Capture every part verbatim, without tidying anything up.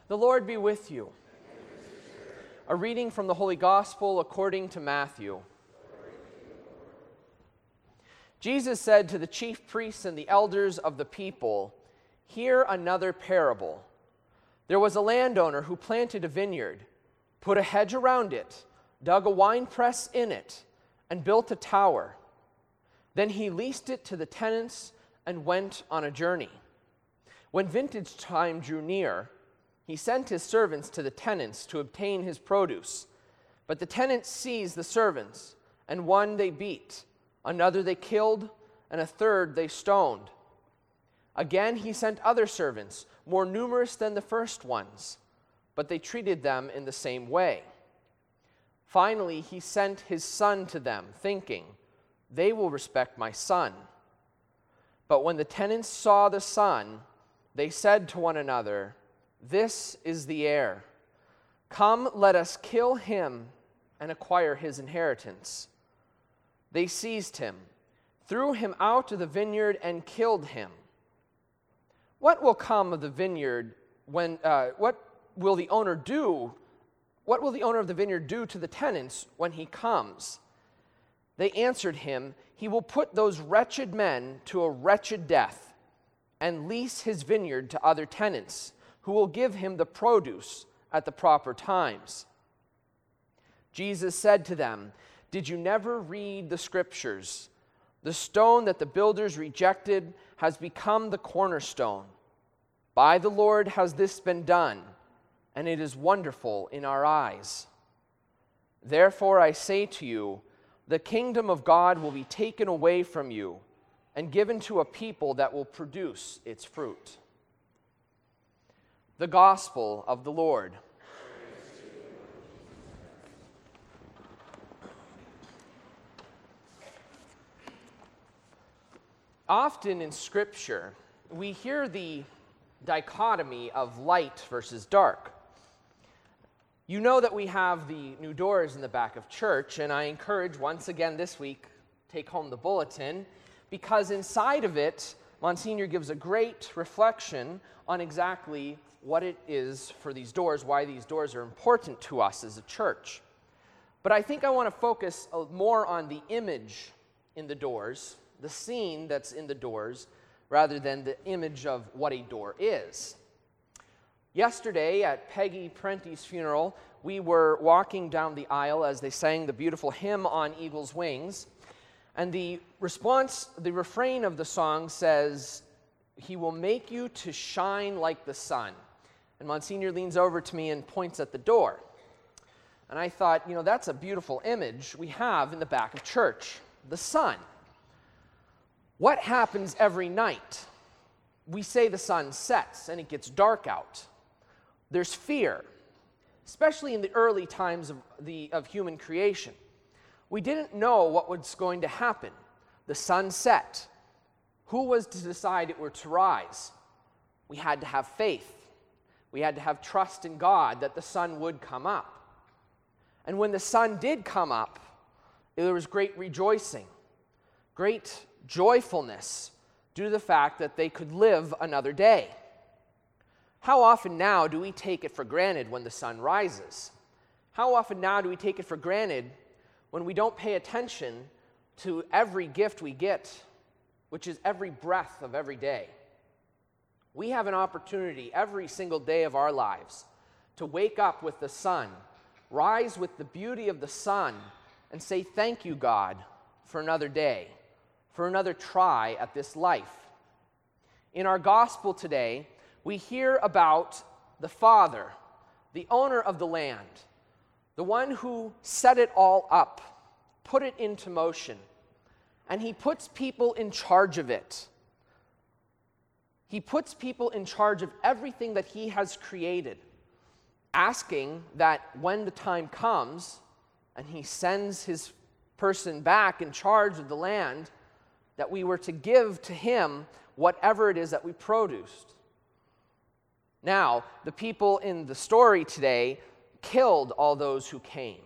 The Lord be with you. A reading from the Holy Gospel according to Matthew. Jesus said to the chief priests and the elders of the people, "Hear another parable. There was a landowner who planted a vineyard, put a hedge around it, dug a winepress in it, and built a tower. Then he leased it to the tenants and went on a journey. When vintage time drew near, he sent his servants to the tenants to obtain his produce. But the tenants seized the servants, and one they beat, another they killed, and a third they stoned. Again he sent other servants, more numerous than the first ones, but they treated them in the same way. Finally he sent his son to them, thinking, 'They will respect my son.' But when the tenants saw the son, they said to one another, 'This is the heir. Come, let us kill him and acquire his inheritance.' They seized him, threw him out of the vineyard, and killed him. What will come of the vineyard when, uh, what will the owner do? What will the owner of the vineyard do to the tenants when he comes?" They answered him, "He will put those wretched men to a wretched death and lease his vineyard to other tenants, who will give him the produce at the proper times." Jesus said to them, "Did you never read the scriptures? The stone that the builders rejected has become the cornerstone. By the Lord has this been done, and it is wonderful in our eyes. Therefore I say to you, the kingdom of God will be taken away from you and given to a people that will produce its fruit." The Gospel of the Lord. Often in Scripture, we hear the dichotomy of light versus dark. You know that we have the new doors in the back of church, and I encourage once again this week, take home the bulletin, because inside of it, Monsignor gives a great reflection on exactly what it is for these doors, why these doors are important to us as a church. But I think I want to focus more on the image in the doors, the scene that's in the doors, rather than the image of what a door is. Yesterday at Peggy Prenti's funeral, we were walking down the aisle as they sang the beautiful hymn On Eagle's Wings, and the response, the refrain of the song says, "He will make you to shine like the sun." And Monsignor leans over to me and points at the door. And I thought, you know, that's a beautiful image we have in the back of church, the sun. What happens every night? We say the sun sets and it gets dark out. There's fear, especially in the early times of, the, of human creation. We didn't know what was going to happen. The sun set. Who was to decide it were to rise? We had to have faith. We had to have trust in God that the sun would come up. And when the sun did come up, there was great rejoicing, great joyfulness due to the fact that they could live another day. How often now do we take it for granted when the sun rises? How often now do we take it for granted when we don't pay attention to every gift we get, which is every breath of every day? We have an opportunity every single day of our lives to wake up with the sun, rise with the beauty of the sun, and say, "Thank you, God, for another day, for another try at this life." In our gospel today, we hear about the Father, the owner of the land, the one who set it all up, put it into motion, and he puts people in charge of it. He puts people in charge of everything that he has created, asking that when the time comes and he sends his person back in charge of the land, that we were to give to him whatever it is that we produced. Now, the people in the story today killed all those who came.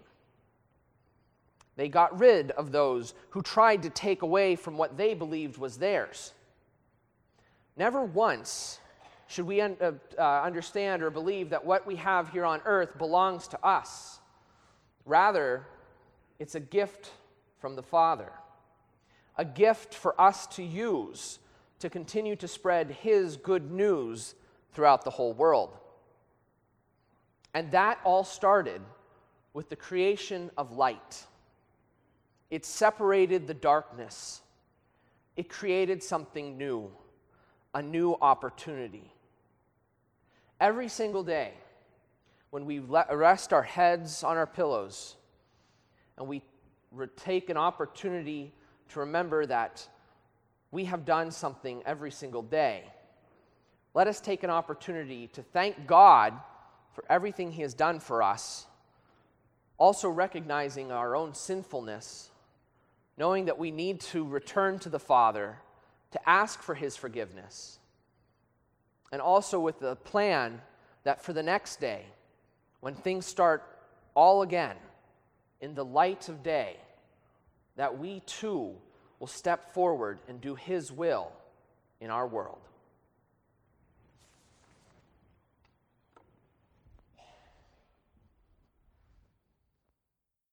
They got rid of those who tried to take away from what they believed was theirs. Never once should we un- uh, uh, understand or believe that what we have here on earth belongs to us. Rather, it's a gift from the Father, a gift for us to use to continue to spread His good news throughout the whole world. And that all started with the creation of light. It separated the darkness. It created something new, a new opportunity. Every single day, when we rest our heads on our pillows and we take an opportunity to remember that we have done something every single day, let us take an opportunity to thank God for everything He has done for us, also recognizing our own sinfulness, knowing that we need to return to the Father to ask for His forgiveness, and also with the plan that for the next day, when things start all again in the light of day, that we too will step forward and do His will in our world.